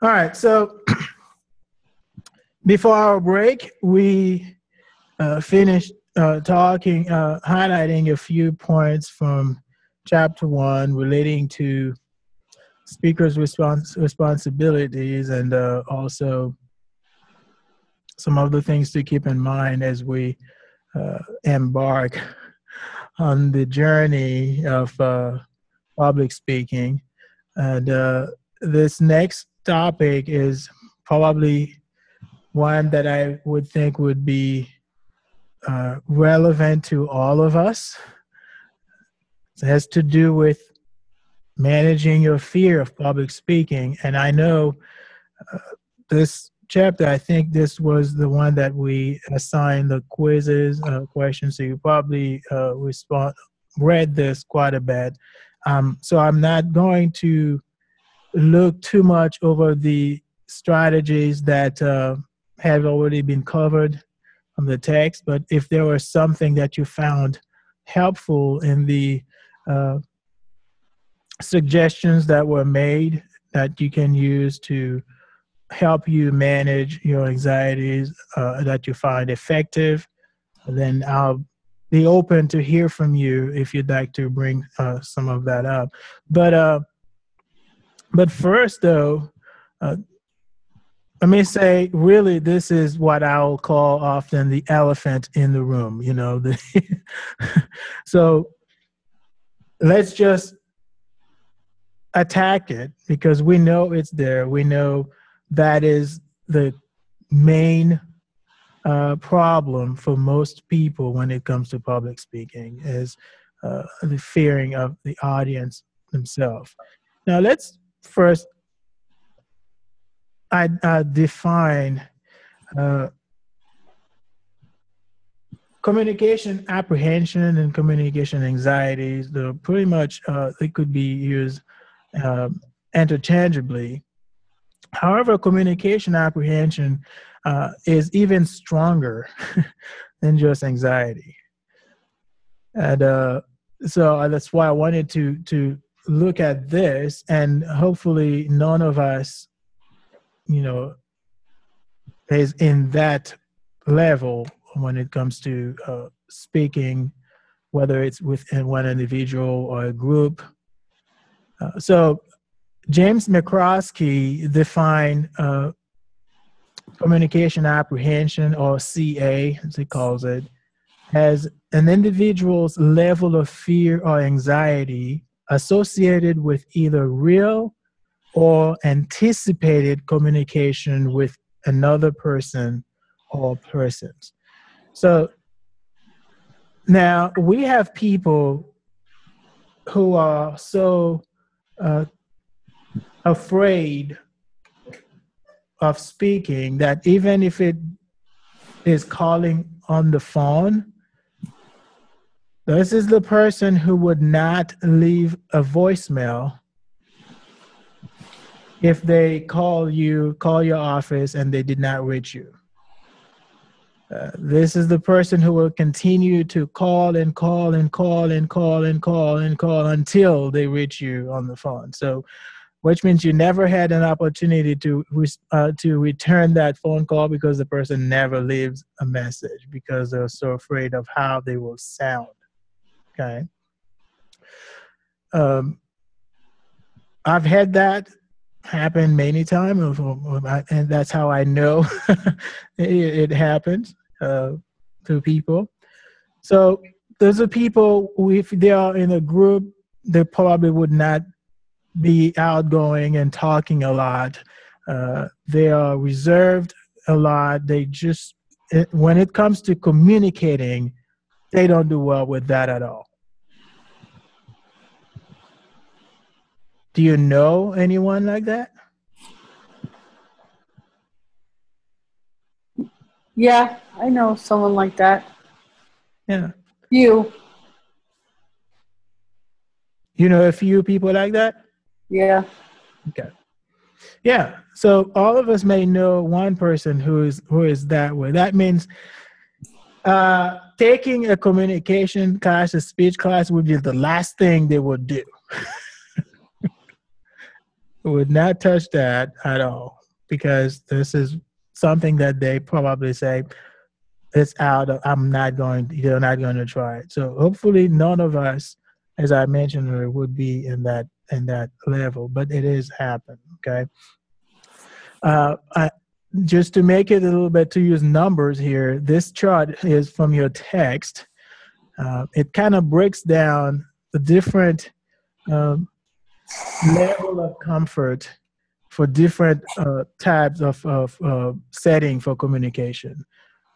All right. So before our break, we finished highlighting a few points from chapter 1 relating to speakers' responsibilities and also some of the things to keep in mind as we embark on the journey of public speaking. And this next topic is probably one that I would think would be relevant to all of us. It has to do with managing your fear of public speaking. And I know this chapter, I think this was the one that we assigned the quizzes, questions. So you probably read this quite a bit. So I'm not going to look too much over the strategies that have already been covered from the text, but if there was something that you found helpful in the suggestions that were made that you can use to help you manage your anxieties that you find effective, then I'll be open to hear from you if you'd like to bring some of that up. But first, though, let me say, really, this is what I'll call often the elephant in the room, you know. So let's just attack it because we know it's there. We know that is the main problem for most people when it comes to public speaking is the fearing of the audience themselves. Now, let's first define communication apprehension and communication anxieties. They're pretty much, they could be used interchangeably. However, communication apprehension is even stronger than just anxiety. And so that's why I wanted to look at this, and hopefully none of us, you know, is in that level when it comes to speaking, whether it's within one individual or a group. So James McCroskey defined communication apprehension, or CA, as he calls it, as an individual's level of fear or anxiety associated with either real or anticipated communication with another person or persons. So now we have people who are so afraid of speaking that even if it is calling on the phone, this is the person who would not leave a voicemail if they call your office and they did not reach you. This is the person who will continue to call and call and call and call and call and call until they reach you on the phone. So, which means you never had an opportunity to return that phone call because the person never leaves a message because they're so afraid of how they will sound. Okay. I've had that happen many times, and that's how I know it happens to people. So those are people who, if they are in a group, they probably would not be outgoing and talking a lot. They are reserved a lot. They just, when it comes to communicating, they don't do well with that at all. Do you know anyone like that? Yeah, I know someone like that. Yeah. You know a few people like that? Yeah. Okay. Yeah. So all of us may know one person who is that way. That means taking a communication class, a speech class, would be the last thing they would do. would not touch that at all, because this is something that they probably say, it's out of, you're not going to try it. So hopefully none of us, as I mentioned, would be in that level, but it is happening. Okay. Just to make it a little bit, to use numbers here, this chart is from your text. It kind of breaks down the different level of comfort for different types of setting for communication.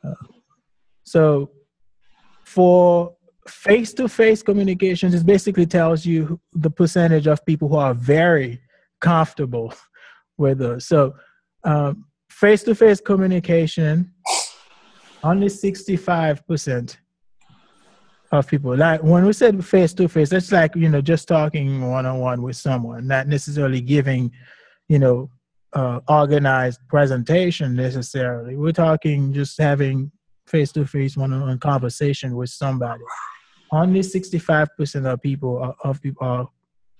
So for face-to-face communications, it basically tells you the percentage of people who are very comfortable with those. So face-to-face communication, only 65% of people. Like when we said face-to-face, that's like, just talking one-on-one with someone, not necessarily giving, organized presentation necessarily. We're talking just having face-to-face one-on-one conversation with somebody. Only 65% of people are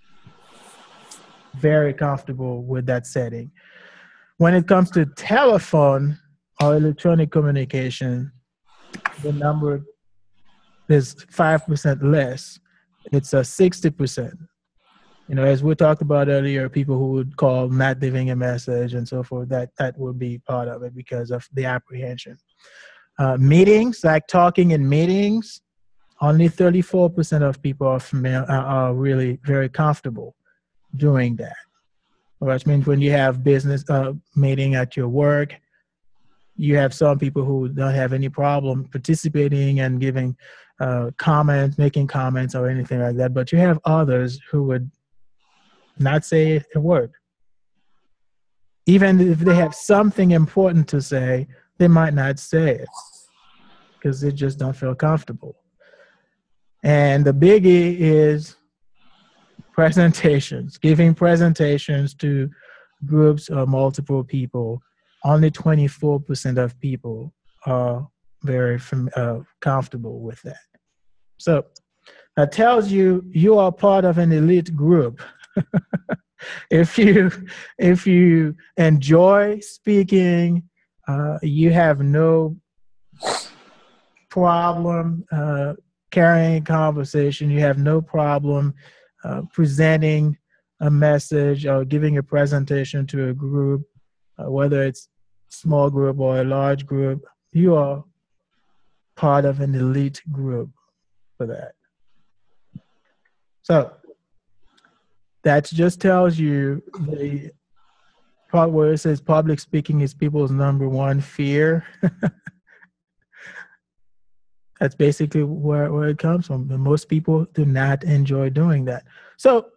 very comfortable with that setting. When it comes to telephone or electronic communication, the number is 5% less. It's 60%. As we talked about earlier, people who would call not leaving a message and so forth, that would be part of it because of the apprehension. Meetings, like talking in meetings, only 34% of people are really very comfortable doing that. Which means when you have business meeting at your work, you have some people who don't have any problem participating and giving comments, making comments or anything like that. But you have others who would not say a word. Even if they have something important to say, they might not say it because they just don't feel comfortable. And the biggie is presentations, giving presentations to groups or multiple people. Only 24% of people are very comfortable with that. So that tells you are part of an elite group. If you enjoy speaking, you have no problem carrying conversation. You have no problem presenting a message or giving a presentation to a group, whether it's small group or a large group. You are part of an elite group for that. So that just tells you the part where it says public speaking is people's number one fear. That's basically where it comes from. And most people do not enjoy doing that. So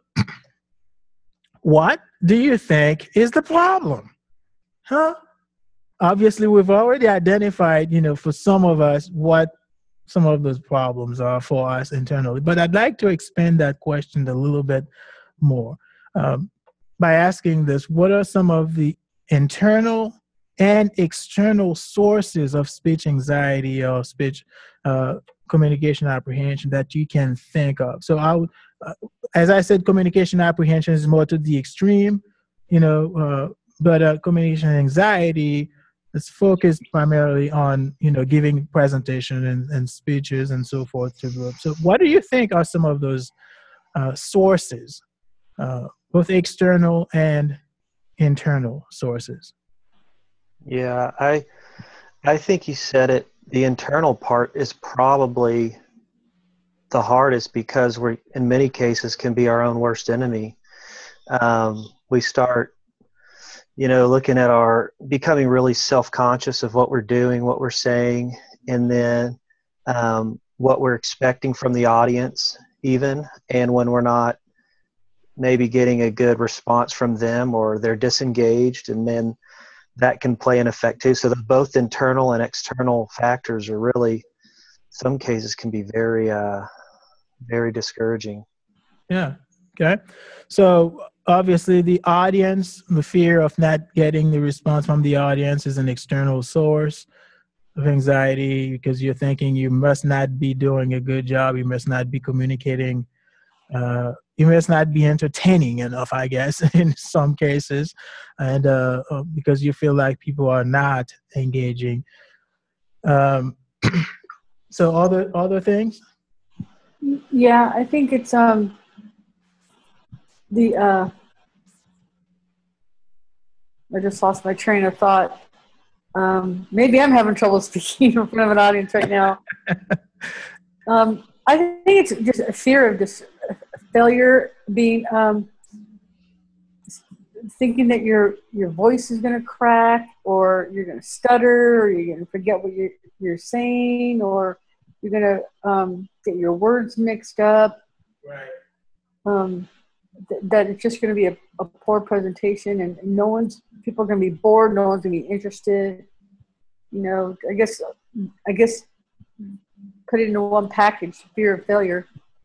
what do you think is the problem? Huh? Obviously, we've already identified, for some of us, what some of those problems are for us internally. But I'd like to expand that question a little bit more by asking this: what are some of the internal and external sources of speech anxiety or speech communication apprehension that you can think of? So I would, as I said, communication apprehension is more to the extreme, but communication anxiety is focused primarily on, giving presentation and speeches and so forth to groups. So what do you think are some of those sources, both external and internal sources? Yeah, I think you said it. The internal part is probably the hardest because we, in many cases, can be our own worst enemy. We start, looking at becoming really self-conscious of what we're doing, what we're saying, and then what we're expecting from the audience even. And when we're not maybe getting a good response from them or they're disengaged, and then that can play an effect too. So the both internal and external factors are really, some cases can be very, very discouraging. Yeah. Okay. So obviously the audience, the fear of not getting the response from the audience is an external source of anxiety because you're thinking you must not be doing a good job. You must not be communicating You must not be entertaining enough, I guess, in some cases, and because you feel like people are not engaging. So other things. Yeah, I think it's the I just lost my train of thought. Maybe I'm having trouble speaking in front of an audience right now. I think it's just a fear of just failure, being thinking that your voice is going to crack, or you're going to stutter, or you're going to forget what you're saying, or you're going to get your words mixed up. Right. That it's just going to be a poor presentation, and people are going to be bored. No one's going to be interested. You know, I guess put it into one package: fear of failure.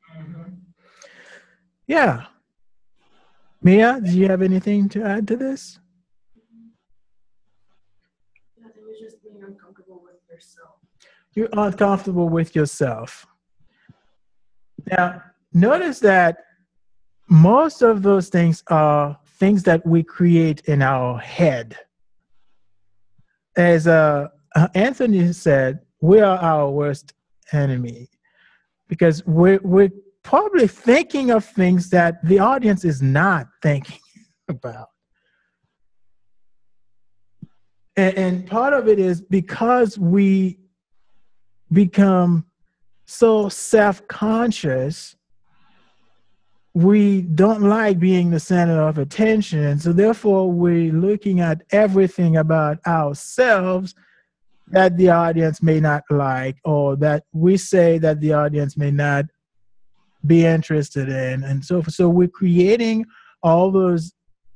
Yeah. Mia, do you have anything to add to this? I think it's just being uncomfortable with yourself. You're uncomfortable with yourself. Now, notice that most of those things are things that we create in our head. As Anthony said, we are our worst enemy because we're probably thinking of things that the audience is not thinking about. And part of it is because we become so self-conscious, we don't like being the center of attention. So therefore, we're looking at everything about ourselves that the audience may not like, or that we say that the audience may not be interested in. And so we're creating all those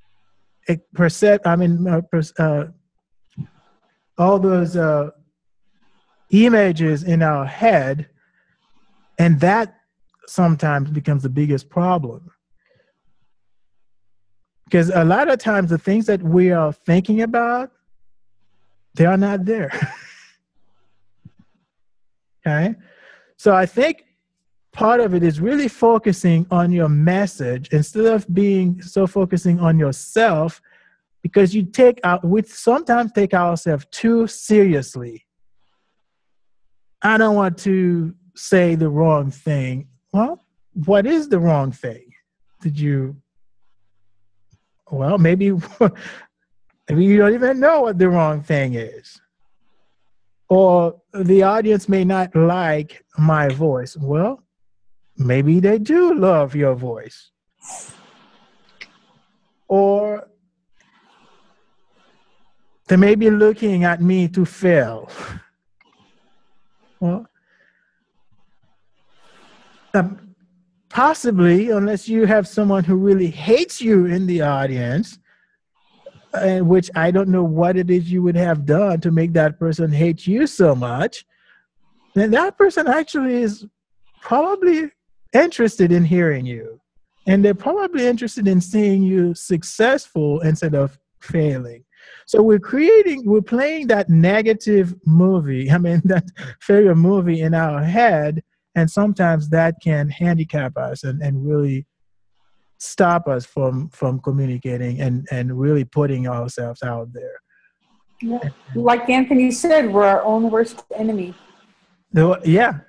all those images in our head, and that sometimes becomes the biggest problem. Because a lot of times the things that we are thinking about, they are not there. Okay? So I think part of it is really focusing on your message instead of being so focusing on yourself, because we sometimes take ourselves too seriously. I don't want to say the wrong thing. Well, what is the wrong thing? Maybe you don't even know what the wrong thing is. Or the audience may not like my voice. Well, maybe they do love your voice. Or they may be looking at me to fail. Well, possibly, unless you have someone who really hates you in the audience, which I don't know what it is you would have done to make that person hate you so much, then that person actually is probably interested in hearing you. And they're probably interested in seeing you successful instead of failing. So we're playing that negative movie, that failure movie in our head, and sometimes that can handicap us and really stop us from communicating and really putting ourselves out there. Yeah. Like Anthony said, we're our own worst enemy. Yeah.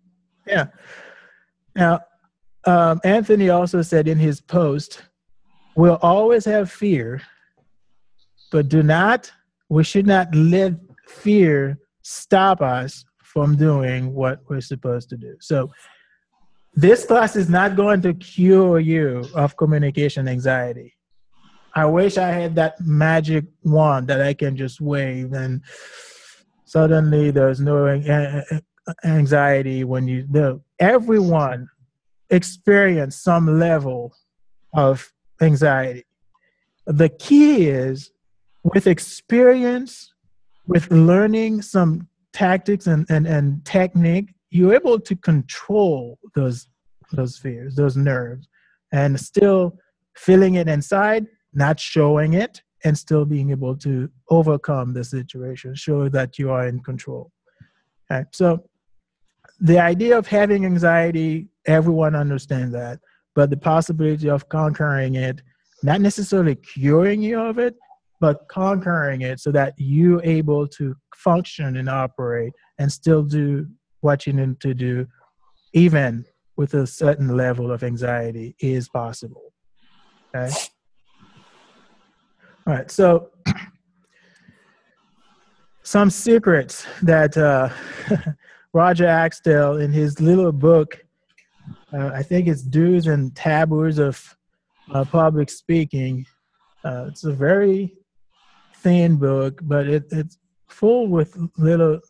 Now, Anthony also said in his post, we'll always have fear, but we should not let fear stop us from doing what we're supposed to do. So this class is not going to cure you of communication anxiety. I wish I had that magic wand that I can just wave and suddenly there's no anxiety everyone experience some level of anxiety. The key is with experience, with learning some tactics and technique, you're able to control those fears, those nerves, and still feeling it inside, not showing it, and still being able to overcome the situation, show that you are in control. Okay? So the idea of having anxiety, everyone understands that. but the possibility of conquering it, not necessarily curing you of it, but conquering it so that you're able to function and operate and still do what you need to do, even with a certain level of anxiety, is possible. Okay. All right. So some secrets that Roger Axtell, in his little book, I think it's Do's and Taboos of Public Speaking. It's a very thin book, but it's full with little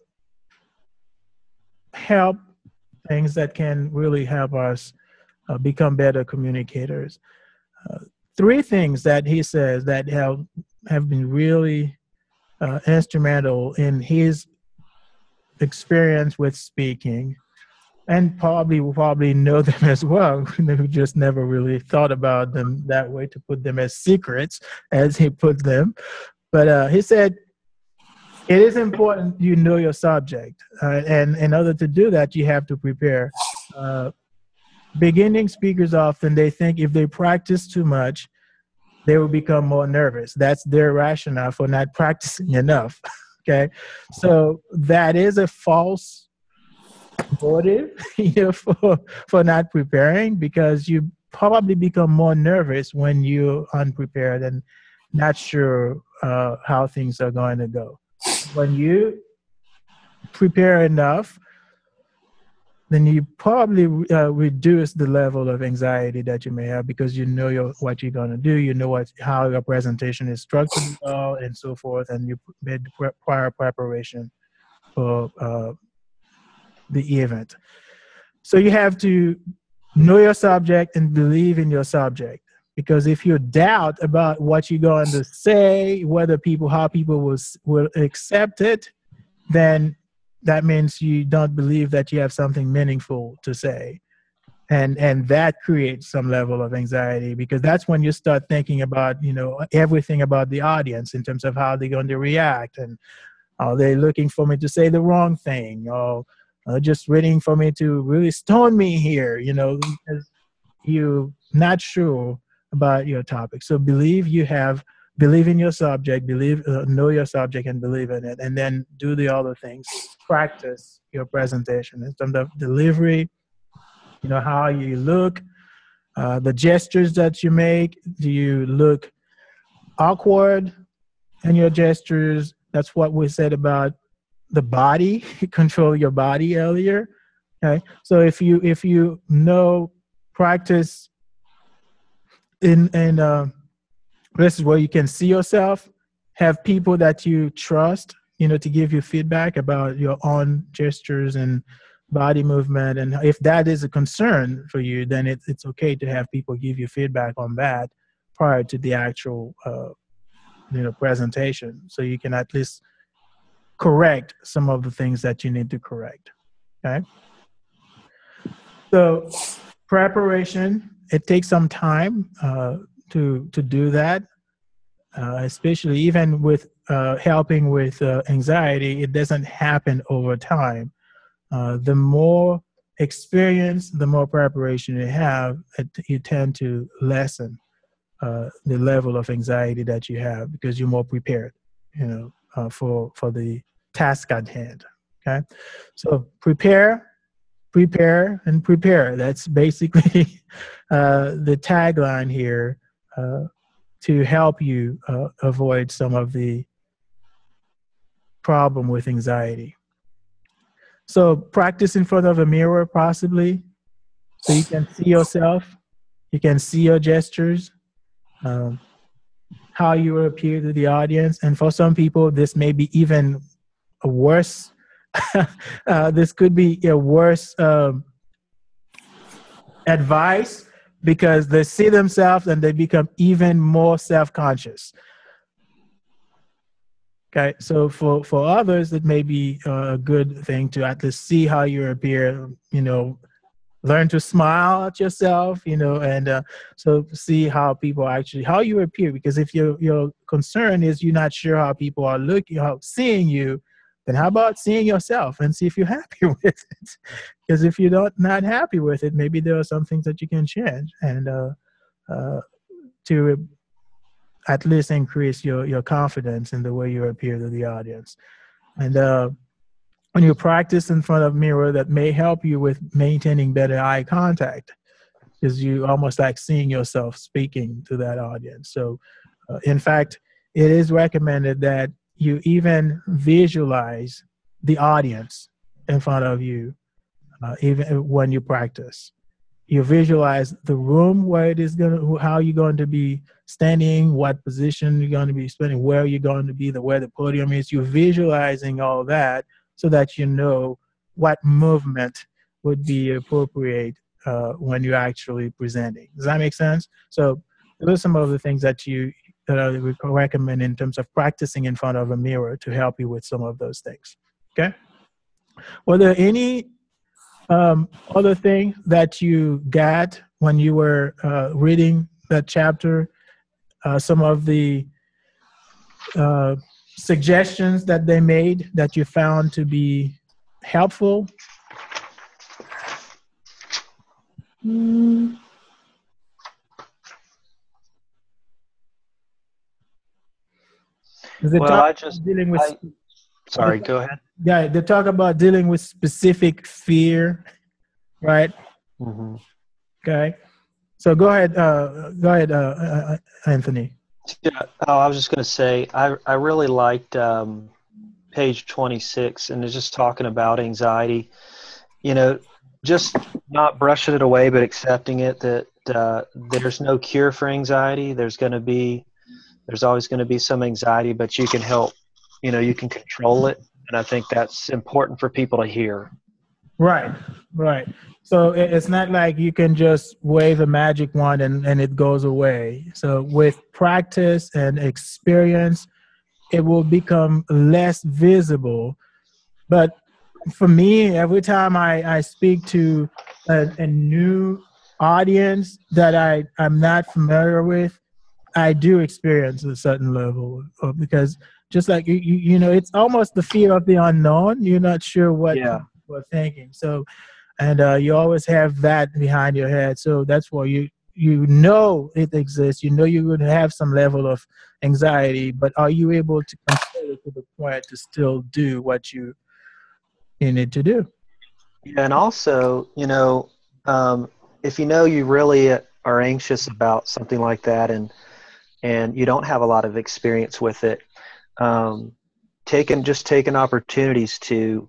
help things that can really help us become better communicators. 3 things that he says that have been really instrumental in his experience with speaking, and probably know them as well. We just never really thought about them that way, to put them as secrets, as he put them. But he said, it is important you know your subject. And in order to do that, you have to prepare. Beginning speakers often, they think if they practice too much, they will become more nervous. That's their rationale for not practicing enough. Okay, so that is a false motive, for not preparing, because you probably become more nervous when you're unprepared and not sure how things are going to go. When you prepare enough, then you probably reduce the level of anxiety that you may have, because you know what you're going to do, you know how your presentation is structured and so forth, and you made prior preparation for the event. So you have to know your subject and believe in your subject, because if you doubt about what you're going to say, how people will accept it, then that means you don't believe that you have something meaningful to say. And that creates some level of anxiety, because that's when you start thinking about, everything about the audience in terms of how they're going to react, and are they looking for me to say the wrong thing, or just waiting for me to really stone me here, because you're not sure about your topic. So believe in your subject, know your subject and believe in it, and then do the other things. Practice your presentation in terms of delivery, how you look, the gestures that you make. Do you look awkward in your gestures? That's what we said about the body. Control your body earlier. Okay, so if you practice in places where you can see yourself, have people that you trust, to give you feedback about your own gestures and body movement. And if that is a concern for you, then it's okay to have people give you feedback on that prior to the actual presentation, so you can at least correct some of the things that you need to correct. Okay. So preparation, it takes some time to do that, especially even with helping with anxiety. It doesn't happen over time. The more experience, the more preparation you have, you tend to lessen the level of anxiety that you have, because you're more prepared, for the task at hand. Okay, so prepare, and prepare. That's basically the tagline here to help you avoid some of the problem with anxiety. So practice in front of a mirror, possibly, so you can see yourself, you can see your gestures, how you will appear to the audience. And for some people, this may be even a worse. This could be a worse advice, because they see themselves and they become even more self-conscious. Okay, so for others, it may be a good thing to at least see how you appear, learn to smile at yourself, and so see how you appear. Because if your concern is you're not sure how people are seeing you, then how about seeing yourself and see if you're happy with it? Because if you're not happy with it, maybe there are some things that you can change and to at least increase your confidence in the way you appear to the audience. And when you practice in front of a mirror, that may help you with maintaining better eye contact, because you almost like seeing yourself speaking to that audience. So in fact, it is recommended that you even visualize the audience in front of you, even when you practice. You visualize the room where it is how you're going to be standing, what position you're going to be spending, where you're going to be, where the podium is. You're visualizing all that so that you know what movement would be appropriate when you're actually presenting. Does that make sense? So those are some of the things that I would recommend in terms of practicing in front of a mirror to help you with some of those things. Okay? Were there any other thing that you got when you were reading that chapter? Some of the suggestions that they made that you found to be helpful? Sorry, go ahead. Yeah, they talk about dealing with specific fear, right? Mm-hmm. Okay. So go ahead, Anthony. Yeah. Oh, I was just going to say, I really liked page 26, and it's just talking about anxiety. You know, just not brushing it away, but accepting it that there's no cure for anxiety. There's always going to be some anxiety, but you can help. You know, you can control it, and I think that's important for people to hear. Right. So it's not like you can just wave a magic wand and it goes away. So with practice and experience, it will become less visible. But for me, every time I speak to a new audience that I'm not familiar with, I do experience a certain level because just like you know, it's almost the fear of the unknown. You're not sure what people are thinking. So, and you always have that behind your head. So that's why you know it exists. You know you're going to have some level of anxiety, but are you able to control it to the point to still do what you need to do? Yeah, and also, you know, if you know you really are anxious about something like that, and you don't have a lot of experience with it, taking opportunities to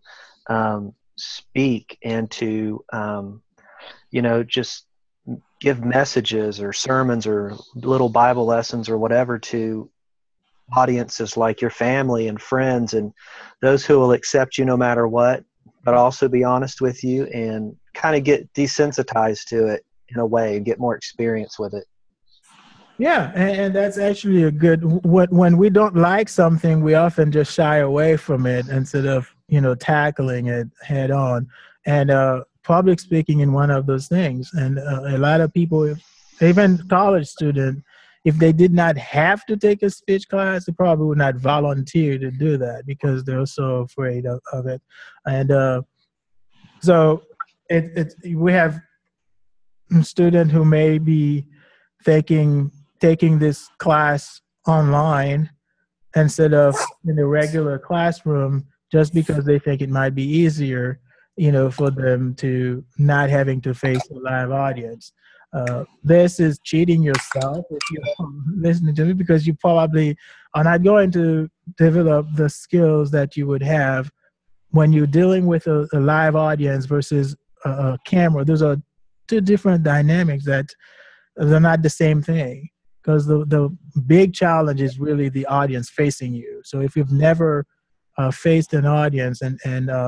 speak and to you know, just give messages or sermons or little Bible lessons or whatever to audiences like your family and friends and those who will accept you no matter what, but also be honest with you and kind of get desensitized to it in a way and get more experience with it. Yeah, and that's actually a good. When we don't like something, we often just shy away from it instead of, you know, tackling it head on. And public speaking is one of those things. And a lot of people, even college students, if they did not have to take a speech class, they probably would not volunteer to do that because they're so afraid of it. And so we have students who may be taking this class online instead of in the regular classroom just because they think it might be easier, you know, for them to not having to face a live audience. This is cheating yourself if you're listening to me, because you probably are not going to develop the skills that you would have when you're dealing with a live audience versus a camera. Those are two different dynamics that they're not the same thing. Because the big challenge is really the audience facing you. So if you've never faced an audience and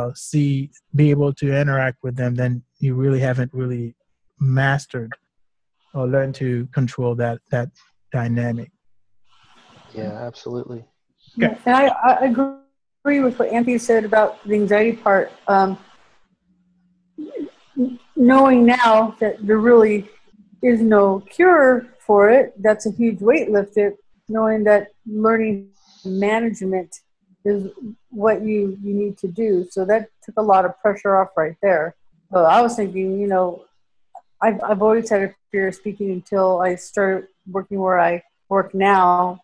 be able to interact with them, then you really haven't really mastered or learned to control that dynamic. Yeah, absolutely. Okay. And I agree with what Anthony said about the anxiety part. Knowing now that there really is no cure for it, that's a huge weight lifted, knowing that learning management is what you need to do. So that took a lot of pressure off right there. So I was thinking, you know, I've always had a fear of speaking until I started working where I work now.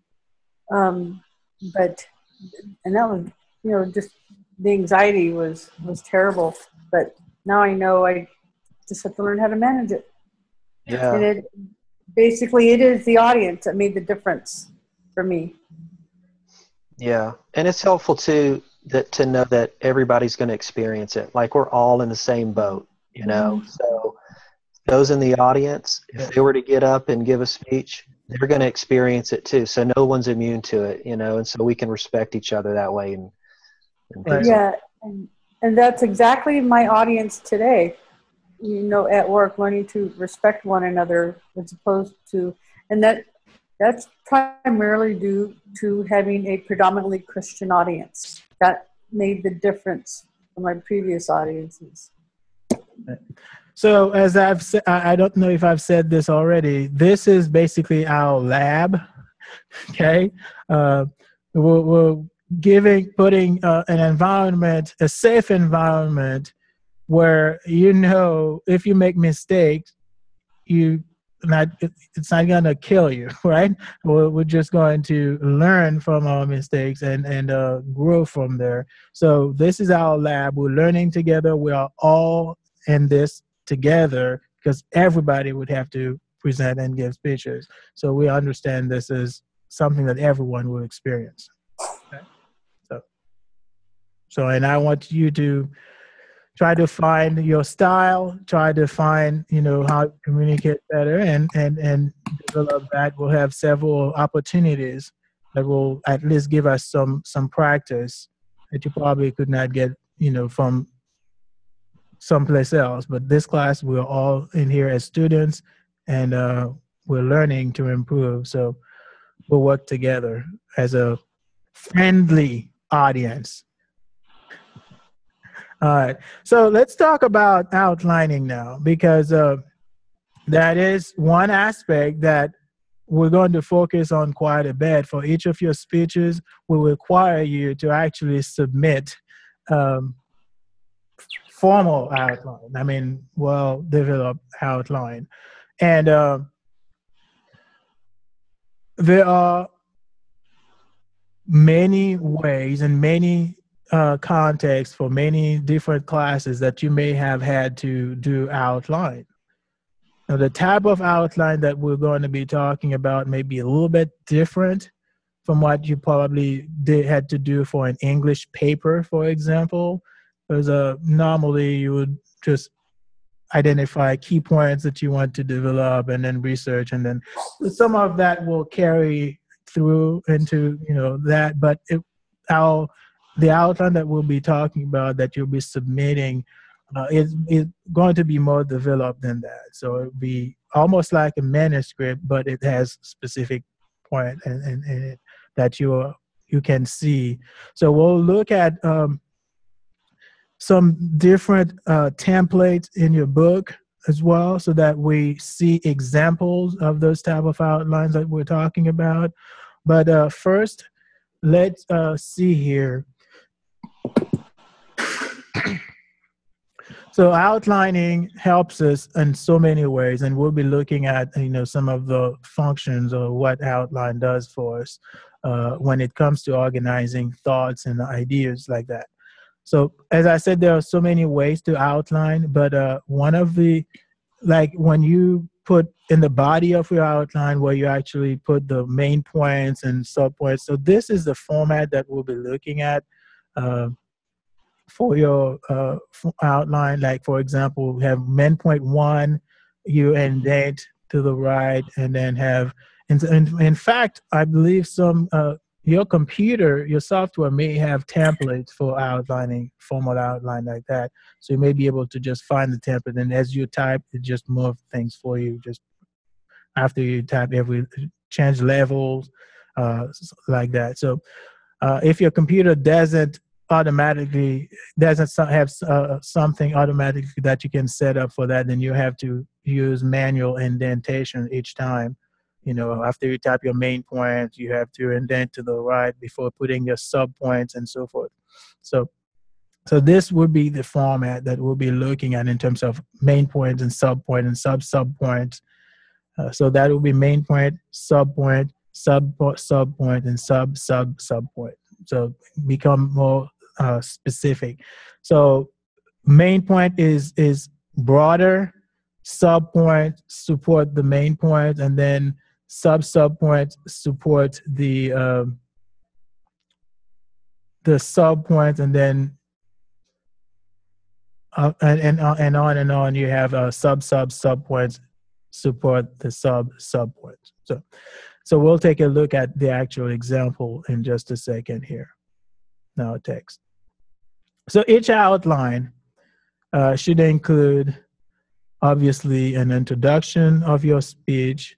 But and that was, you know, just the anxiety was terrible. But now I know I just have to learn how to manage it. Yeah. And it basically it is the audience that made the difference for me. Yeah, and it's helpful too to know that everybody's going to experience it. Like we're all in the same boat, you know. So those in the audience, if they were to get up and give a speech, they're going to experience it too. So no one's immune to it, you know. And so we can respect each other that way. And Right. Yeah, and that's exactly my audience today. You know, at work, learning to respect one another as opposed to, and that's primarily due to having a predominantly Christian audience. That made the difference from my previous audiences. So as I've said, I don't know if I've said this already. This is basically our lab. Okay, we're putting an environment, a safe environment, where you know if you make mistakes, it's not going to kill you, right? We're just going to learn from our mistakes and grow from there. So this is our lab. We're learning together. We are all in this together because everybody would have to present and give speeches. So we understand this is something that everyone will experience. Okay? So and I want you to try to find your style, try to find, you know, how to communicate better and develop that. We'll have several opportunities that will at least give us some practice that you probably could not get, you know, from someplace else. But this class, we're all in here as students and we're learning to improve. So we'll work together as a friendly audience. All right. So let's talk about outlining now, because that is one aspect that we're going to focus on quite a bit. For each of your speeches, we require you to actually submit formal outline. I mean, well-developed outline. And there are many ways and many context for many different classes that you may have had to do outline. Now, the type of outline that we're going to be talking about may be a little bit different from what you probably had to do for an English paper, for example, because normally you would just identify key points that you want to develop and then research, and then some of that will carry through into, you know, that, but the outline that we'll be talking about that you'll be submitting is going to be more developed than that. So it'll be almost like a manuscript, but it has specific point in it that you can see. So we'll look at some different templates in your book as well, so that we see examples of those type of outlines that we're talking about. But first, let's see here. So outlining helps us in so many ways, and we'll be looking at, you know, some of the functions or what outline does for us when it comes to organizing thoughts and ideas like that. So as I said, there are so many ways to outline, but one of the, like when you put in the body of your outline where you actually put the main points and subpoints. So this is the format that we'll be looking at for your outline. Like, for example, we have main point 1, you indent to the right, and then have, in fact, I believe some, your computer, your software may have templates for outlining, formal outline like that. So you may be able to just find the template, and as you type, it just moves things for you. Just after you type, change levels, like that. So if your computer doesn't have something automatically that you can set up for that, then you have to use manual indentation each time. After you tap your main point, you have to indent to the right before putting your sub points and so forth. So this would be the format that we'll be looking at in terms of main points and sub point and sub points. So that will be main point, sub point, sub point, and sub point. So become more specific. So main point is broader. Sub point support the main point, and then sub point support the sub point, and then and on. You have sub points support the sub points. So we'll take a look at the actual example in just a second here. Now text. So each outline should include, obviously, an introduction of your speech,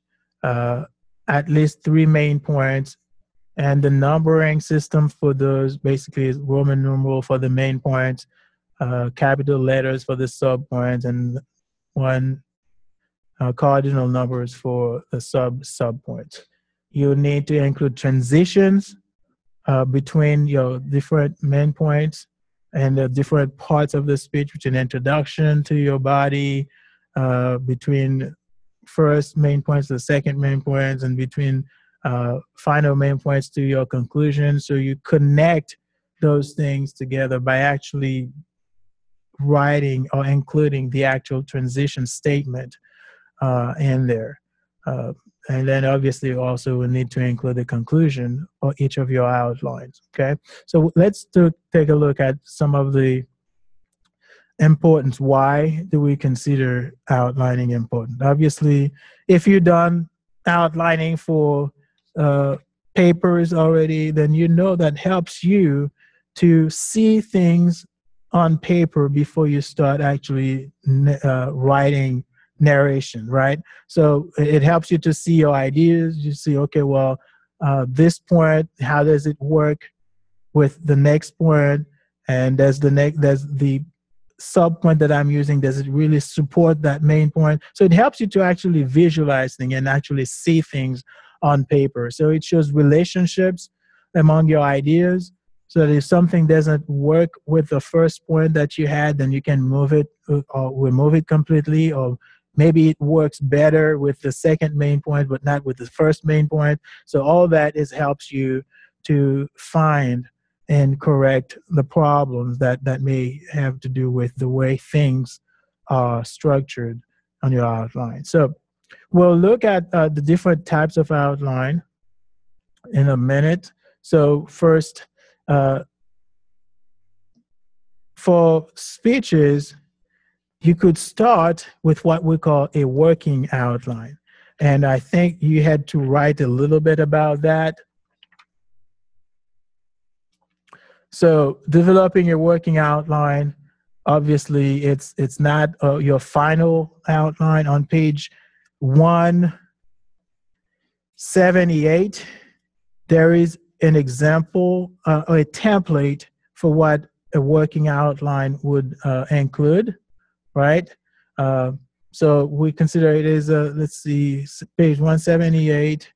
at least 3 main points, and the numbering system for those basically is Roman numeral for the main points, capital letters for the sub points, and 1 cardinal numbers for the sub points. You need to include transitions between your different main points and the different parts of the speech, which is an introduction to your body, between first main points to the second main points, and between final main points to your conclusion. So you connect those things together by actually writing or including the actual transition statement in there. And then obviously also we need to include the conclusion of each of your outlines, okay? So let's take a look at some of the importance. Why do we consider outlining important? Obviously, if you've done outlining for papers already, then you know that helps you to see things on paper before you start actually writing narration, right? So it helps you to see your ideas. You see, okay, well, this point, how does it work with the next point? And there's the sub point that I'm using, does it really support that main point? So it helps you to actually visualize things and actually see things on paper. So it shows relationships among your ideas, so that if something doesn't work with the first point that you had, then you can move it or remove it completely, or maybe it works better with the second main point but not with the first main point. So all that helps you to find and correct the problems that may have to do with the way things are structured on your outline. So we'll look at the different types of outline in a minute. So first, for speeches, you could start with what we call a working outline. And I think you had to write a little bit about that. So developing your working outline, obviously it's not your final outline. On page 178, there is an example, a template for what a working outline would include, right? So we consider it as let's see, page 178.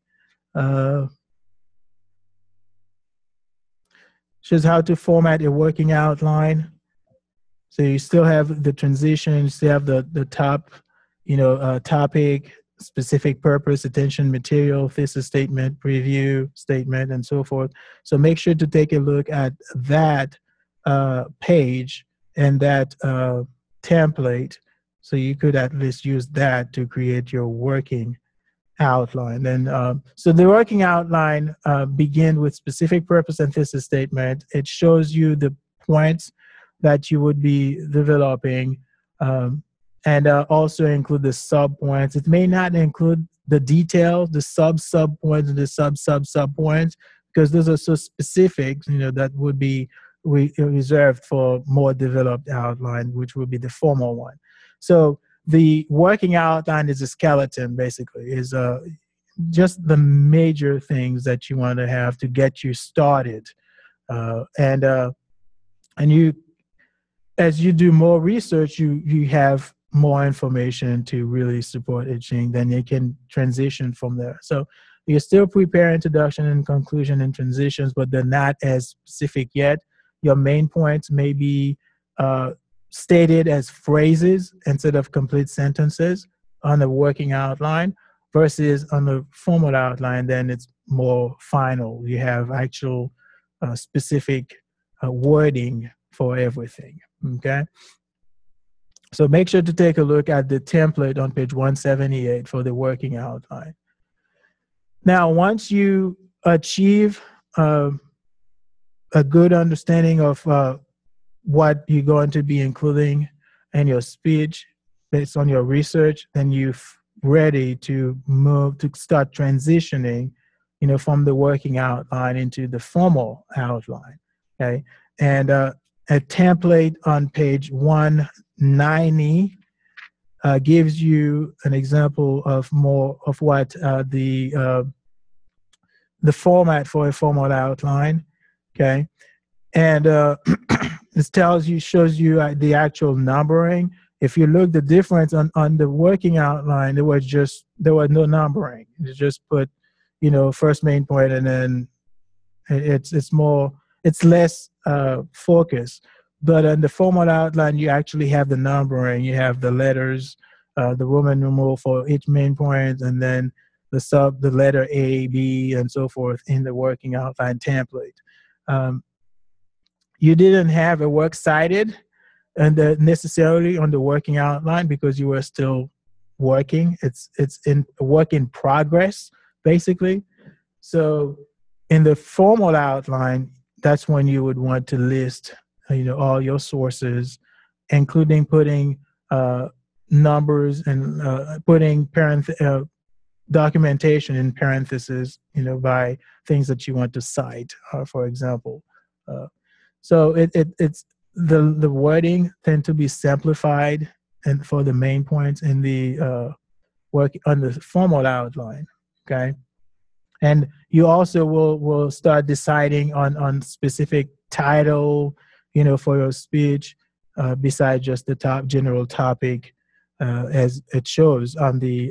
Shows how to format a working outline. So you still have the transition, you still have the top, topic, specific purpose, attention, material, thesis statement, preview statement, and so forth. So make sure to take a look at that page and that template, so you could at least use that to create your working outline. Then, so the working outline begin with specific purpose and thesis statement. It shows you the points that you would be developing, and also include the sub points. It may not include the details, the sub points and the sub points, because those are so specific, that would be reserved for more developed outline, which would be the formal one. So the working outline is a skeleton, basically, is just the major things that you want to have to get you started. And you, as you do more research, you have more information to really support itching, then you can transition from there. So you still prepare introduction and conclusion and transitions, but they're not as specific yet. Your main points may be stated as phrases instead of complete sentences on the working outline, versus on the formal outline, then it's more final. You have actual specific wording for everything, okay? So make sure to take a look at the template on page 178 for the working outline. Now, once you achieve a good understanding of what you're going to be including in your speech based on your research, then you're ready to move to start transitioning, from the working outline into the formal outline. Okay, and a template on page 190 gives you an example of more of what the format for a formal outline. Okay, and this shows you the actual numbering. If you look the difference on the working outline, there was no numbering. You just put, first main point, and then it's less focus. But on the formal outline, you actually have the numbering. You have the letters, the Roman numeral for each main point, and then the letter A, B, and so forth in the working outline template. You didn't have a works cited and necessarily on the working outline because you were still working. It's in work in progress, basically. So in the formal outline, that's when you would want to list, all your sources, including putting numbers and putting documentation in parentheses, by things that you want to cite, for example. So it's the wording tend to be simplified and for the main points in the work on the formal outline. Okay, and you also will start deciding on specific title, for your speech, besides just the general topic, as it shows on the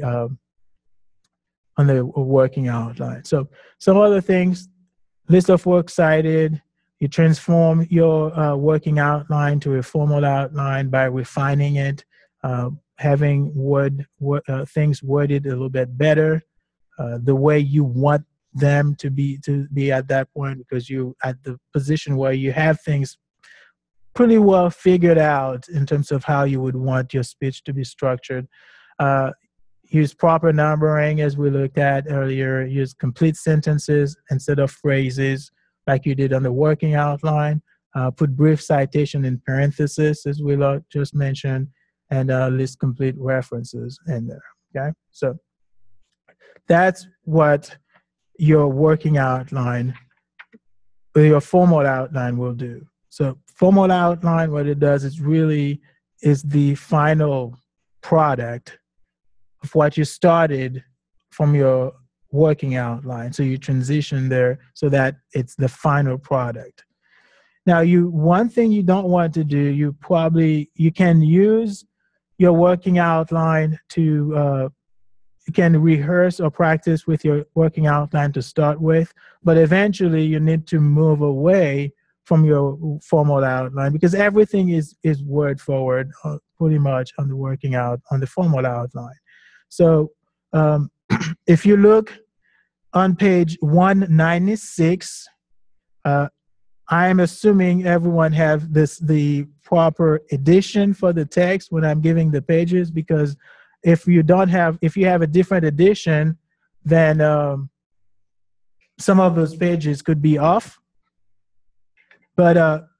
working outline. So some other things: list of works cited. You transform your working outline to a formal outline by refining it, having things worded a little bit better, the way you want them to be at that point, because you at the position where you have things pretty well figured out in terms of how you would want your speech to be structured. Use proper numbering, as we looked at earlier. Use complete sentences instead of phrases, like you did on the working outline. Put brief citation in parentheses, as we just mentioned, and list complete references in there. Okay, so that's what your working outline, or your formal outline, will do. So formal outline, what it does is really is the final product of what you started from your working outline. So you transition there so that it's the final product. Now, one thing you don't want to do, you can use your working outline to, you can rehearse or practice with your working outline to start with, but eventually you need to move away from your formal outline, because everything is word forward pretty much on the formal outline. So if you look on page 196, I am assuming everyone have the proper edition for the text when I'm giving the pages, because if you have a different edition, then some of those pages could be off. But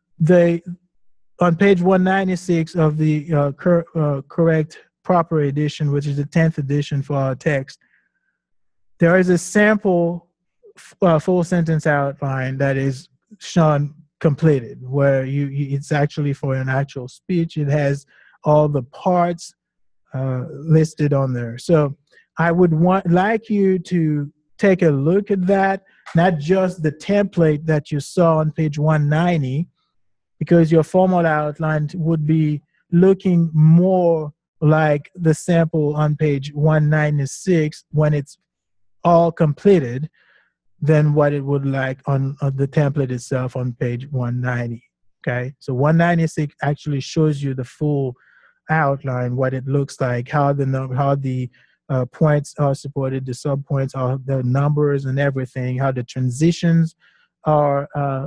on page 196 of the correct proper edition, which is the 10th edition for our text, there is a sample full sentence outline that is shown completed, where it's actually for an actual speech. It has all the parts listed on there. So I would like you to take a look at that, not just the template that you saw on page 190, because your formal outline would be looking more like the sample on page 196 when it's all completed than what it would like on the template itself on page 190. Okay, so 196 actually shows you the full outline, what it looks like, how the points are supported, the subpoints are the numbers and everything, how the transitions are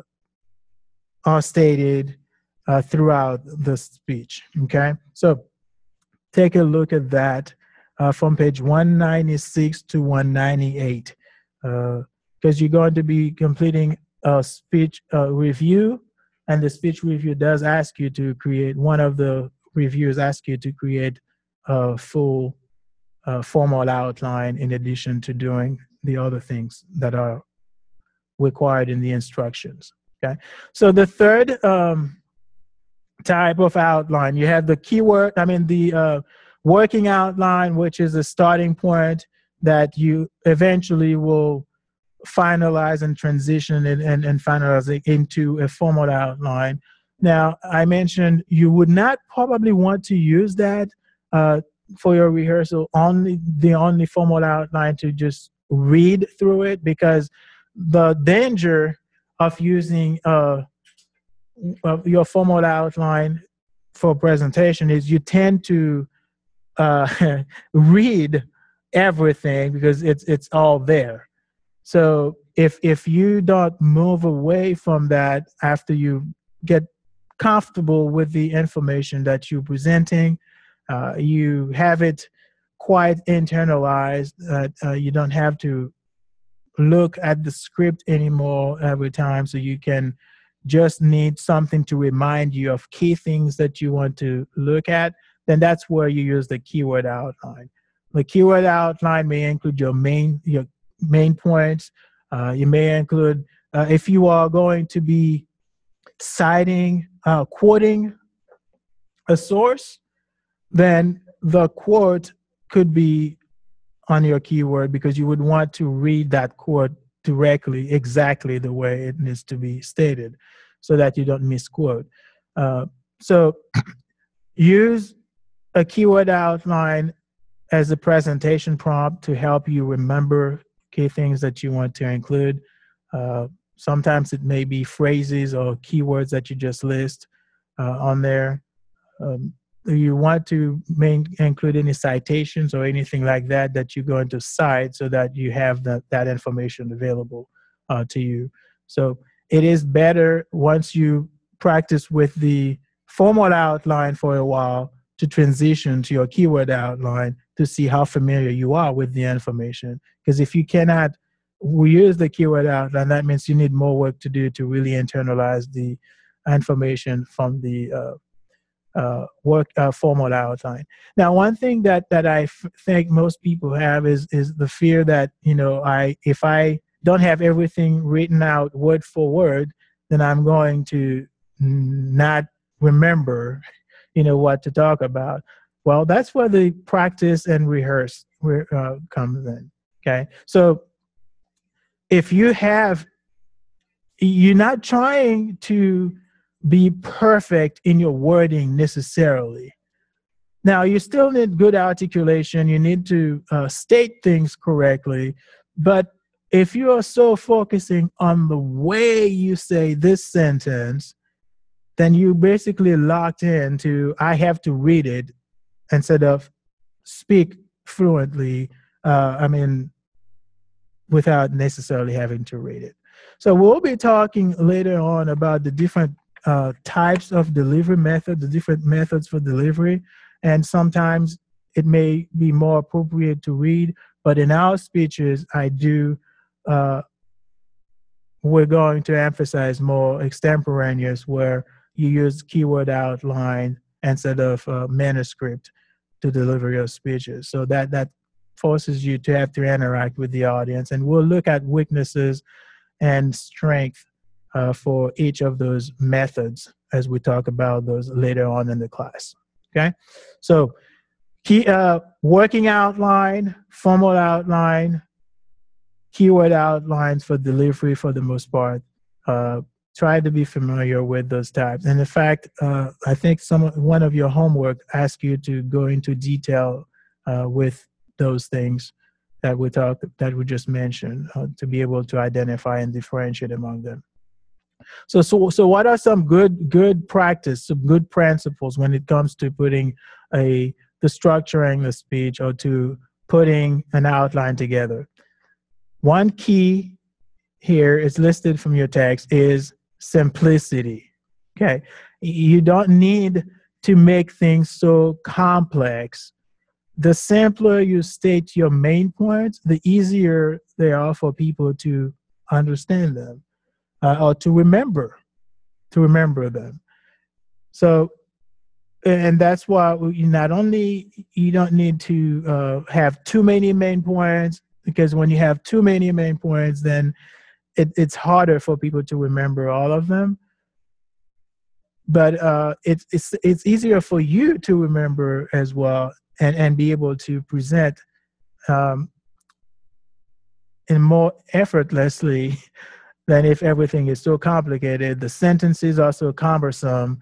stated throughout the speech. Okay, so take a look at that from page 196 to 198, because you're going to be completing a speech review, and the speech review does ask you to create, one of the reviews ask you to create a full formal outline in addition to doing the other things that are required in the instructions. Okay, so the third type of outline, you have the keyword, the working outline, which is a starting point that you eventually will finalize and transition and finalize it into a formal outline. Now, I mentioned you would not probably want to use that for your rehearsal, the only formal outline to just read through it, because the danger of using your formal outline for presentation is you tend to read everything because it's all there. So if you don't move away from that after you get comfortable with the information that you're presenting, you have it quite internalized, you don't have to look at the script anymore every time, so you can just need something to remind you of key things that you want to look at, then that's where you use the keyword outline. The keyword outline may include your main points. You may include, if you are going to be citing, quoting a source, then the quote could be on your keyword, because you would want to read that quote directly, exactly the way it needs to be stated, so that you don't misquote. So use a keyword outline as a presentation prompt to help you remember key things that you want to include. Sometimes it may be phrases or keywords that you just list on there. You want to include any citations or anything like that that you're going to cite, so that you have that information available to you. So it is better, once you practice with the formal outline for a while, to transition to your keyword outline to see how familiar you are with the information. Because if you cannot use the keyword outline, that means you need more work to do to really internalize the information from the formal outline. Now, one thing that I think most people have is the fear that, if I don't have everything written out word for word, then I'm going to not remember, what to talk about. Well, that's where the practice and rehearse comes in. Okay, so if you're not trying to be perfect in your wording necessarily. Now, you still need good articulation. You need to state things correctly. But if you are so focusing on the way you say this sentence, then you basically locked into, I have to read it instead of speak fluently, without necessarily having to read it. So we'll be talking later on about the different types of delivery methods, the different methods for delivery, and sometimes it may be more appropriate to read, but in our speeches, we're going to emphasize more extemporaneous, where you use keyword outline instead of manuscript to deliver your speeches. So that forces you to have to interact with the audience, and we'll look at weaknesses and strength for each of those methods as we talk about those later on in the class. Okay, so working outline, formal outline, keyword outlines for delivery for the most part. try to be familiar with those types. And in fact, I think one of your homework asks you to go into detail with those things that we just mentioned, to be able to identify and differentiate among them. So what are some good practice, some good principles when it comes to putting the structuring the speech or to putting an outline together? One key here is listed from your text is simplicity. Okay, you don't need to make things so complex. The simpler you state your main points, the easier they are for people to understand them, or to remember them. So, and that's why not only you don't need to have too many main points, because when you have too many main points, then it's harder for people to remember all of them. But it's easier for you to remember as well, and be able to present in more effortlessly than if everything is so complicated. The sentences are so cumbersome.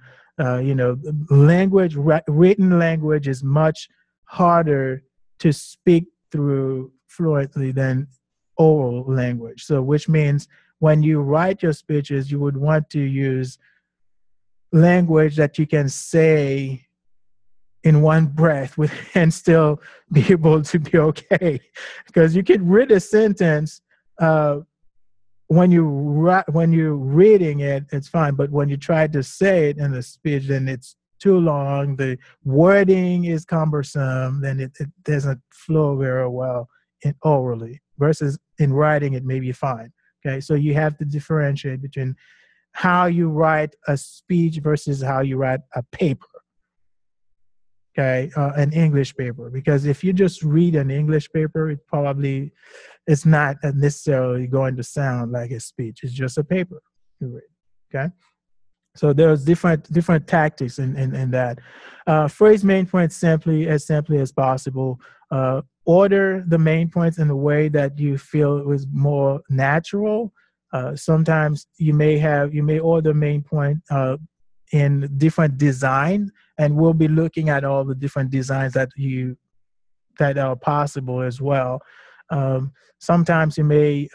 Written language is much harder to speak through fluently than oral language. So, which means when you write your speeches, you would want to use language that you can say in one breath and still be able to be okay. Because you can read a sentence when you're reading it, it's fine. But when you try to say it in a speech, then it's too long. The wording is cumbersome. Then it doesn't flow very well orally. Versus in writing, it may be fine. Okay, so you have to differentiate between how you write a speech versus how you write a paper. Okay, an English paper. Because if you just read an English paper, it's not necessarily going to sound like a speech. It's just a paper you read. Okay, so there's different tactics in that. Phrase main points simply as possible. Order the main points in a way that you feel is more natural. Sometimes you may order main point in different design, and we'll be looking at all the different designs that are possible as well. Sometimes you may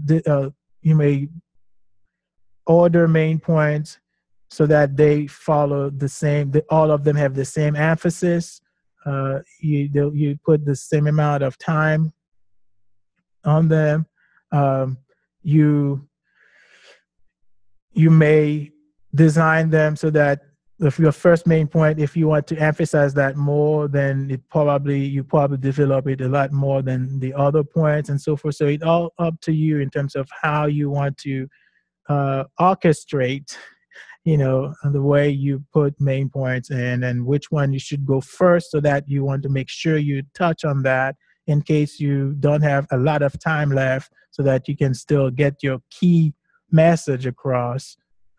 order main points so that they follow the same. All of them have the same emphasis. You put the same amount of time on them. You may design them so that if your first main point, if you want to emphasize that more, then you probably develop it a lot more than the other points and so forth. So it's all up to you in terms of how you want to orchestrate, the way you put main points in and which one you should go first, so that you want to make sure you touch on that in case you don't have a lot of time left, so that you can still get your key message across,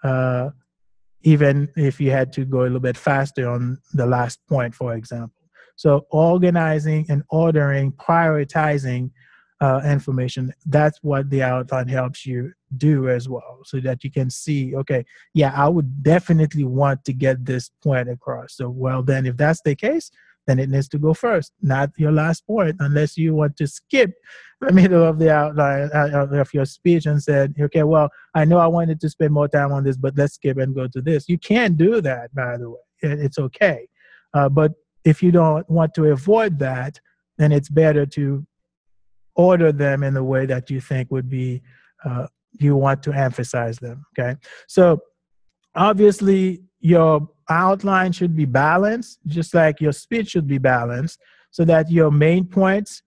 even if you had to go a little bit faster on the last point, for example. So organizing and ordering, prioritizing information, that's what the outline helps you do as well, so that you can see, okay, yeah, I would definitely want to get this point across. So, well, then if that's the case, then it needs to go first, not your last point, unless you want to skip the middle of the outline of your speech and said, okay, well, I know I wanted to spend more time on this, but let's skip and go to this. You can't do that, by the way. It's okay. But if you don't want to avoid that, then it's better to order them in the way that you think would be, you want to emphasize them, okay? So obviously, your outline should be balanced, just like your speech should be balanced, so that your main points,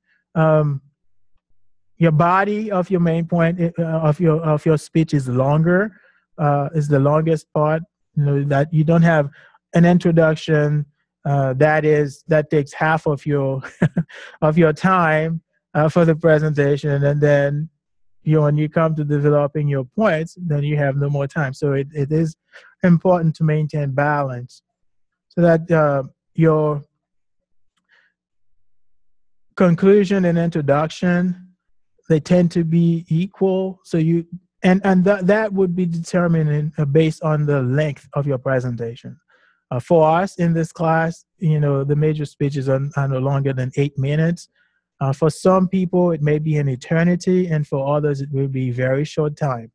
your body of your main point of your speech is longer, is the longest part. That you don't have an introduction that takes half of your of your time for the presentation, and then when you come to developing your points, then you have no more time. So it is important to maintain balance, so that your conclusion and introduction, they tend to be equal. So and that would be determined based on the length of your presentation. For us in this class, the major speeches are no longer than 8 minutes. For some people, it may be an eternity, and for others, it will be very short time.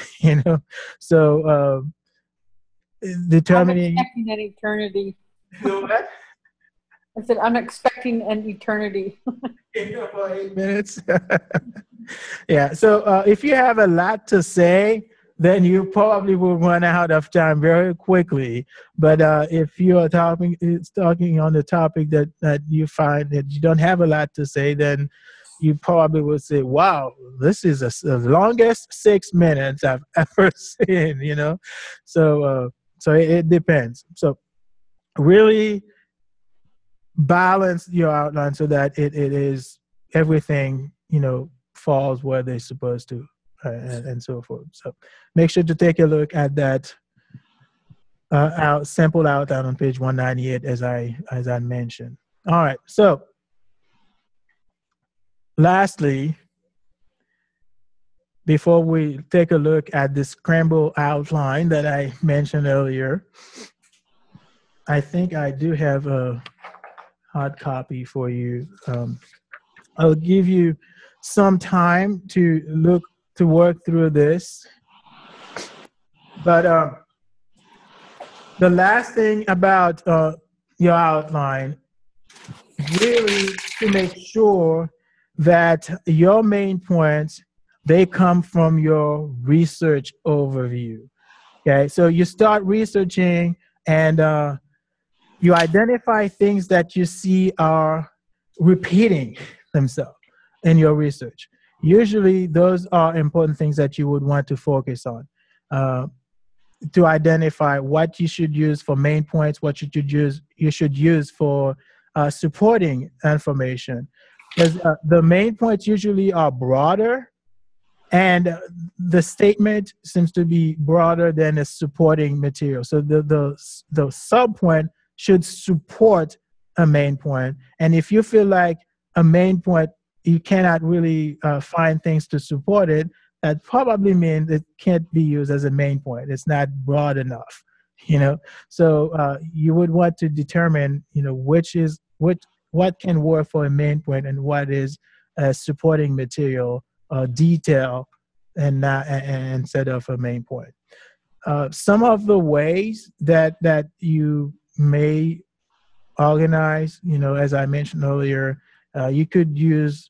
So determining. I'm expecting an eternity. What? I said, I'm expecting an eternity. For 8 minutes. Yeah. So if you have a lot to say, then you probably will run out of time very quickly. But if you are talking on the topic that you find that you don't have a lot to say, then you probably will say, "Wow, this is the longest 6 minutes I've ever seen." So it depends. So really balance your outline so that it is everything falls where they're supposed to, and so forth. So make sure to take a look at that sample outline on page 198 as I mentioned. All right, so lastly, before we take a look at the scramble outline that I mentioned earlier, I think I do have a hard copy for you. I'll give you some time to work through this. But the last thing about your outline, really to make sure that your main points, they come from your research overview. Okay, so you start researching and you identify things that you see are repeating themselves in your research. Usually those are important things that you would want to focus on, to identify what you should use for main points, what you should use for supporting information. Because the main points usually are broader, and the statement seems to be broader than the supporting material. So the subpoint should support a main point. And if you feel like a main point, you cannot really find things to support it, that probably means it can't be used as a main point. It's not broad enough, So you would want to determine, what can work for a main point and what is supporting material, detail, and not instead of a main point. Some of the ways that you may organize, as I mentioned earlier, you could use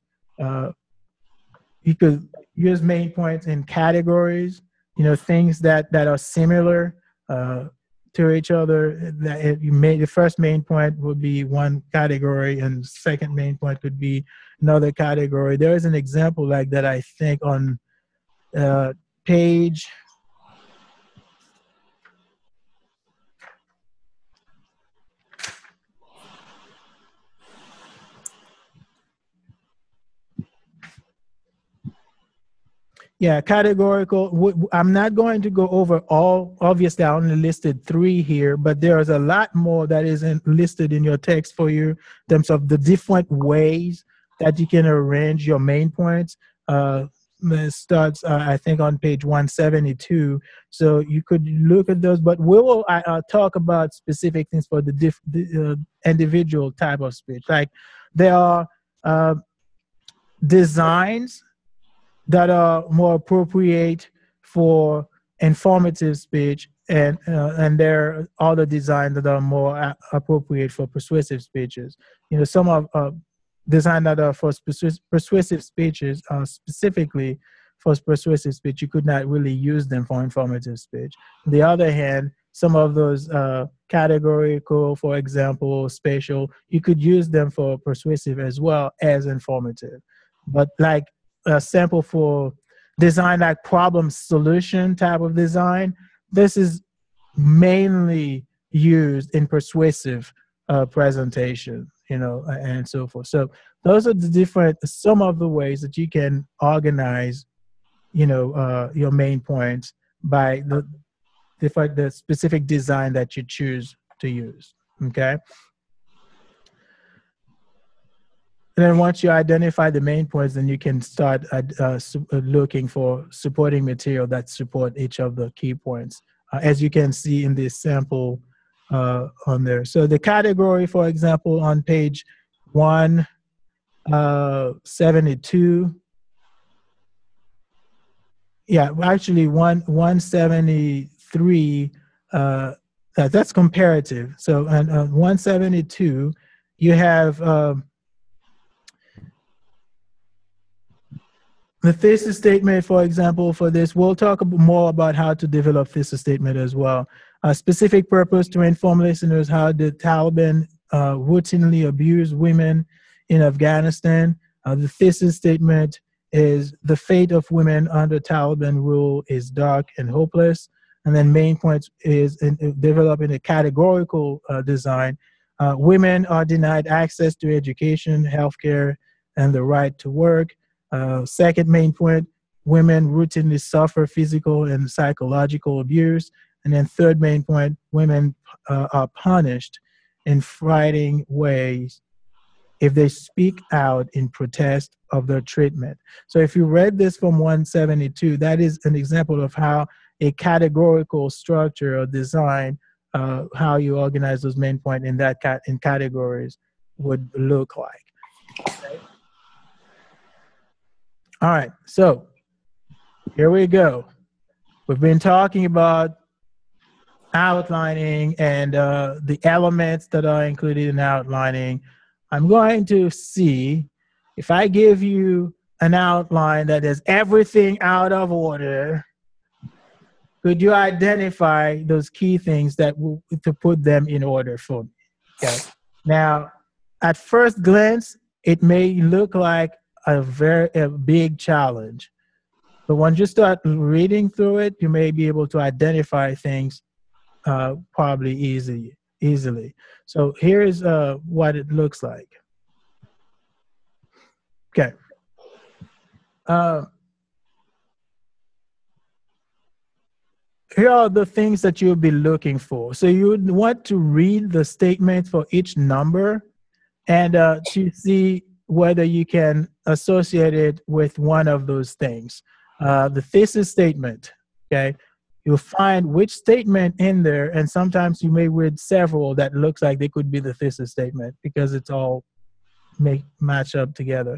main points in categories, things that are similar to each other. The first main point would be one category, and the second main point could be another category. There is an example like that, I think, on page. Yeah, categorical. I'm not going to go over all. Obviously, I only listed 3 here, but there's a lot more that isn't listed in your text for you in terms of the different ways that you can arrange your main points. It starts, I think, on page 172. So you could look at those, but we will talk about specific things for the individual type of speech. Like there are designs that are more appropriate for informative speech, and there are other designs that are more appropriate for persuasive speeches. Some of design that are for persuasive speeches are specifically for persuasive speech. You could not really use them for informative speech. On the other hand, some of those categorical, for example, spatial, you could use them for persuasive as well as informative. But like a sample for design, like problem solution type of design, this is mainly used in persuasive presentation, and so forth. So those are some of the ways that you can organize, your main points by the specific design that you choose to use. Okay. And then once you identify the main points, then you can start looking for supporting material that support each of the key points, as you can see in this sample on there. So the category, for example, on page 172, yeah, actually 173, that's comparative. So on 172, you have the thesis statement, for example, for this. We'll talk more about how to develop thesis statement as well. A specific purpose to inform listeners how the Taliban routinely abuse women in Afghanistan. The thesis statement is the fate of women under Taliban rule is dark and hopeless. And then main points is in developing a categorical design. Women are denied access to education, healthcare, and the right to work. Second main point, women routinely suffer physical and psychological abuse. And then third main point, women are punished in frightening ways if they speak out in protest of their treatment. So if you read this from 172, that is an example of how a categorical structure or design, how you organize those main points in that in categories would look like. Okay. All right, so here we go. We've been talking about outlining and the elements that are included in outlining. I'm going to see if I give you an outline that is everything out of order, could you identify those key things that will to put them in order for me? Okay. Now, at first glance, it may look like a big challenge, but once you start reading through it, you may be able to identify things probably easily. So here is what it looks like. Okay. Here are the things that you'll be looking for. So you would want to read the statement for each number and to see whether you can associate it with one of those things. The thesis statement, okay? You'll find which statement in there, and sometimes you may read several that looks like they could be the thesis statement because it's all match up together.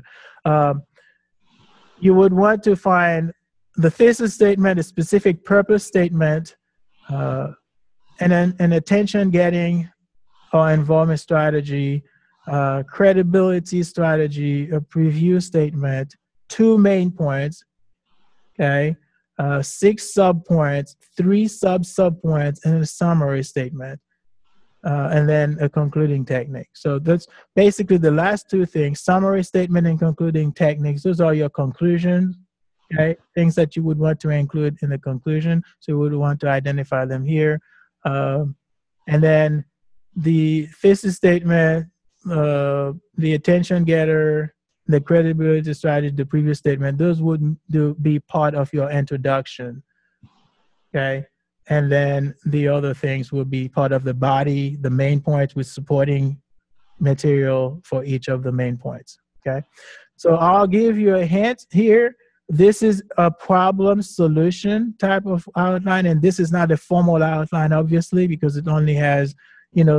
You would want to find the thesis statement, a specific purpose statement, and then an attention getting or involvement strategy, credibility strategy, a preview statement, 2 main points, okay, 6 subpoints, 3 sub-subpoints, and a summary statement, and then a concluding technique. So that's basically the last 2 things, summary statement and concluding techniques. Those are your conclusions, okay, things that you would want to include in the conclusion. So you would want to identify them here. And then the thesis statement, the attention getter, the credibility strategy, the previous statement, those would be part of your introduction, okay? And then the other things will be part of the body, the main points with supporting material for each of the main points, okay? So I'll give you a hint here. This is a problem solution type of outline, and this is not a formal outline, obviously, because it only has, you know,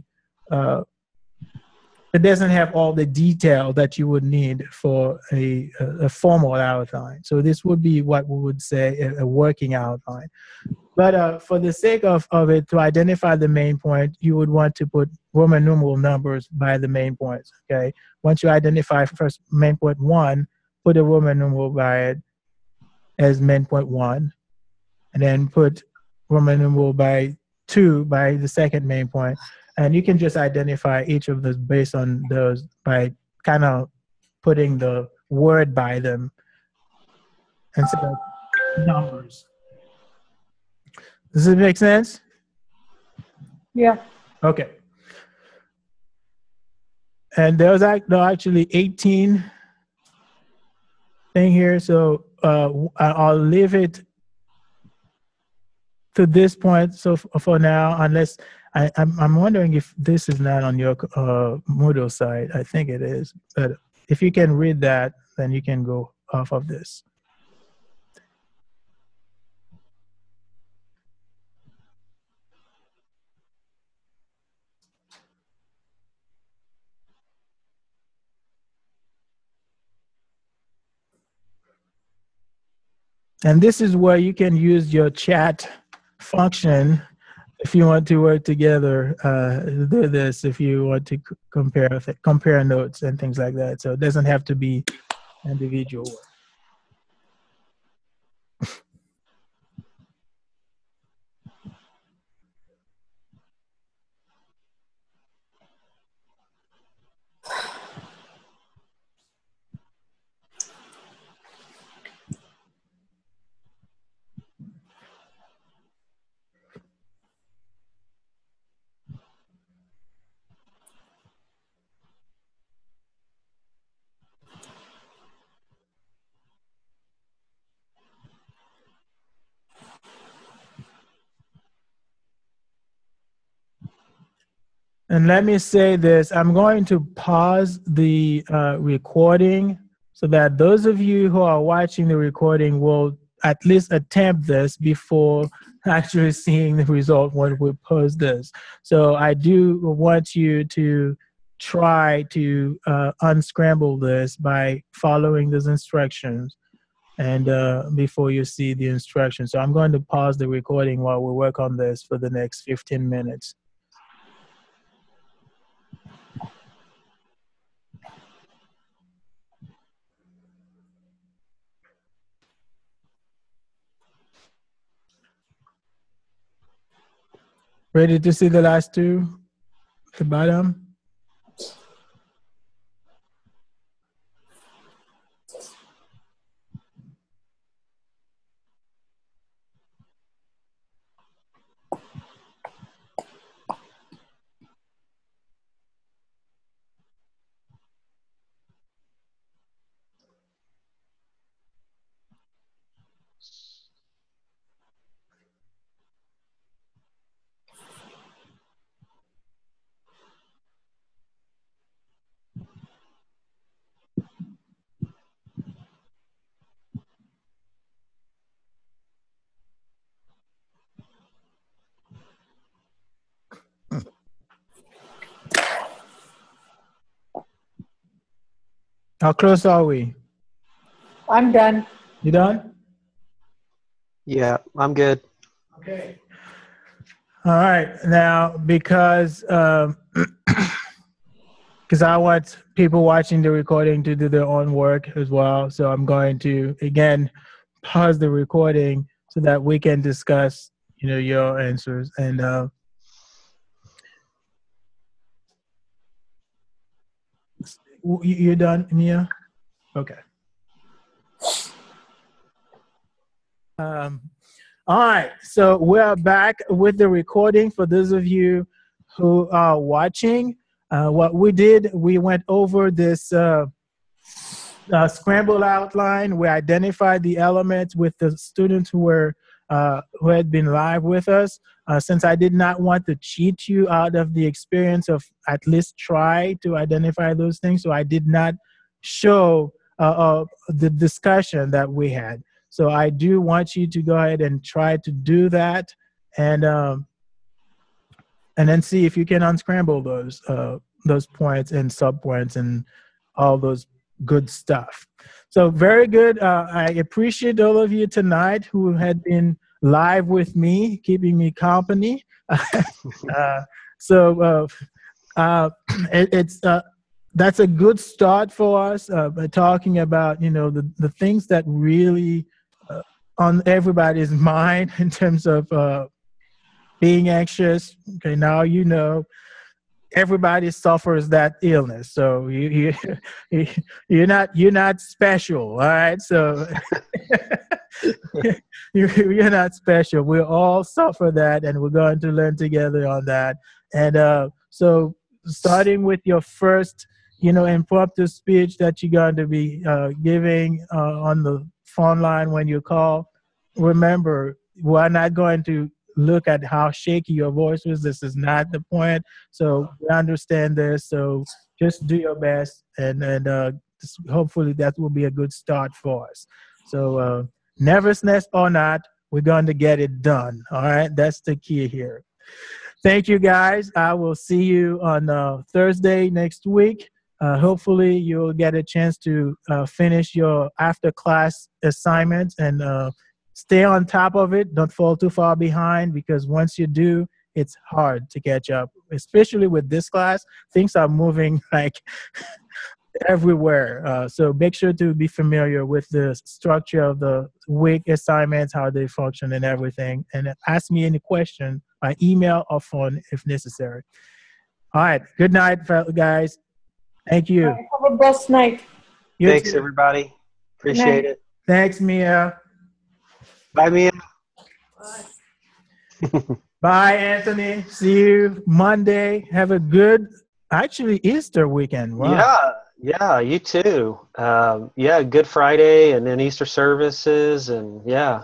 it doesn't have all the detail that you would need for a formal outline. So this would be what we would say a working outline. But for the sake of it, to identify the main point, you would want to put Roman numeral numbers by the main points, okay? Once you identify first main point 1, put a Roman numeral by it as main point 1, and then put Roman numeral by 2 by the second main point. And you can just identify each of those based on those by kind of putting the word by them instead of numbers. Does it make sense? Yeah. Okay. And there's actually 18 thing here, so I'll leave it to this point. So for now, unless I'm wondering if this is not on your Moodle site. I think it is, but if you can read that, then you can go off of this. And this is where you can use your chat function if you want to work together. Do this if you want to compare notes and things like that. So it doesn't have to be individual. And let me say this, I'm going to pause the recording so that those of you who are watching the recording will at least attempt this before actually seeing the result when we post this. So I do want you to try to unscramble this by following those instructions and before you see the instructions. So I'm going to pause the recording while we work on this for the next 15 minutes. Ready to see the last two at the bottom? How close are we? I'm done. You done? Yeah, I'm good. Okay. All right. Now, because I want people watching the recording to do their own work as well, so I'm going to again pause the recording so that we can discuss, your answers. And you're done, Mia? Okay. All right, so we're back with the recording. For those of you who are watching, what we did, we went over this scramble outline. We identified the elements with the students who had been live with us. Since I did not want to cheat you out of the experience of at least try to identify those things, so I did not show the discussion that we had. So I do want you to go ahead and try to do that, and then see if you can unscramble those points and subpoints and all those good stuff. So very good. I appreciate all of you tonight who had been live with me, keeping me company. That's a good start for us by talking about the things that really on everybody's mind in terms of being anxious. Okay, now everybody suffers that illness, so you're not special. All right, so you're not special. We all suffer that, and we're going to learn together on that. And so starting with your first impromptu speech that you're going to be giving on the phone line when you call, remember, we're not going to look at how shaky your voice was. This is not the point. So we understand this. So just do your best, and hopefully that will be a good start for us. So nervousness or not, we're going to get it done. All right, that's the key here. Thank you, guys. I will see you on Thursday next week. Hopefully, you'll get a chance to finish your after-class assignments and stay on top of it. Don't fall too far behind, because once you do, it's hard to catch up, especially with this class. Things are moving like everywhere. So make sure to be familiar with the structure of the week assignments, how they function and everything. And ask me any question by email or phone if necessary. All right. Good night, guys. Thank you. Have a blessed night. You Thanks, too. everybody. Appreciate it. Thanks, Mia. Bye, Mia. Bye, Anthony. See you Monday. Have a good, actually, Easter weekend. Wow. Yeah, you too. Good Friday and then Easter services, and yeah.